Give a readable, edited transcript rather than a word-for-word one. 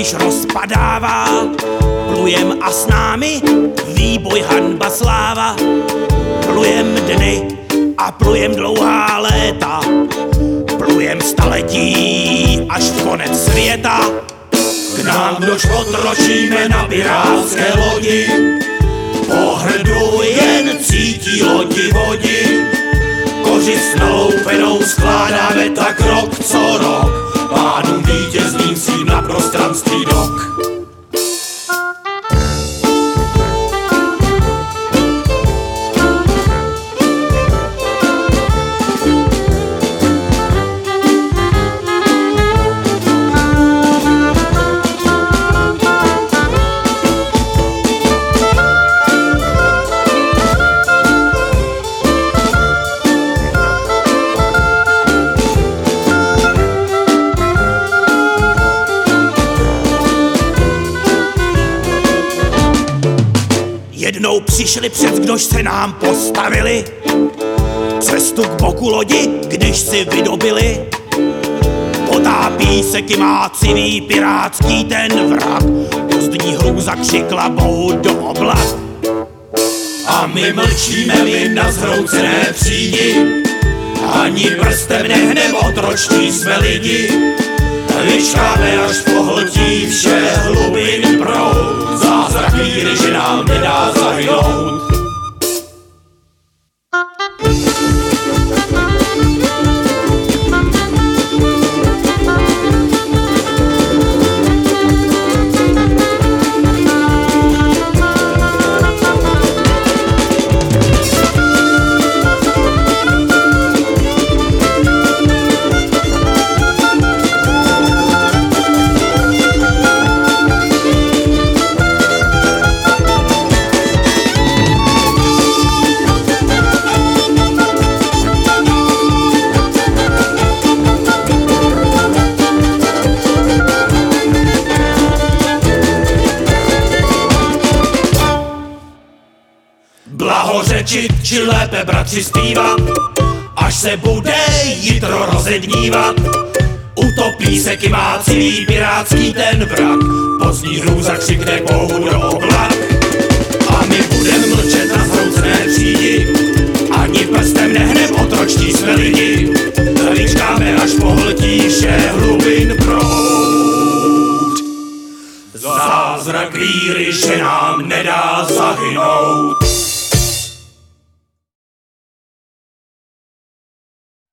již rozpadává. Plujem a s námi výboj, hanba, sláva. Plujem dny a plujem dlouhá léta. Plujem staletí až v konec světa. K nám dož otročíme na pirátské lodi. Po hrdu jen cítí lodi vodi. Kořistnou penou skládáme tak rok co rok. Pánům vítězným svým na prostranství dok. Jednou přišli před, kdož se nám postavili, cestu k boku lodi, když si vydobili. Potápí se kymácivý pirátský ten vrak, pozdní hrůza křikla bohu do oblak. A my mlčíme, my na zhroucené přídi, ani prstem nehnem, otročtí jsme lidi. Vyčkáme, až pohltí vše hlubin proud, zázrak víry, že nám nedá zahynout. Blahořečit, či lépe bratři zpívat, až se bude jitro rozednívat. Utopí se kymácivý pirátský ten vrak, pozdní hrůza křikne bohu do oblak. A my budem mlčet na zhroucené přídi, ani prstem nehnem, otročtí jsme lidi. Vyčkáme, až pohltí vše hlubin proud, zázrak víry, že nám nedá zahynout.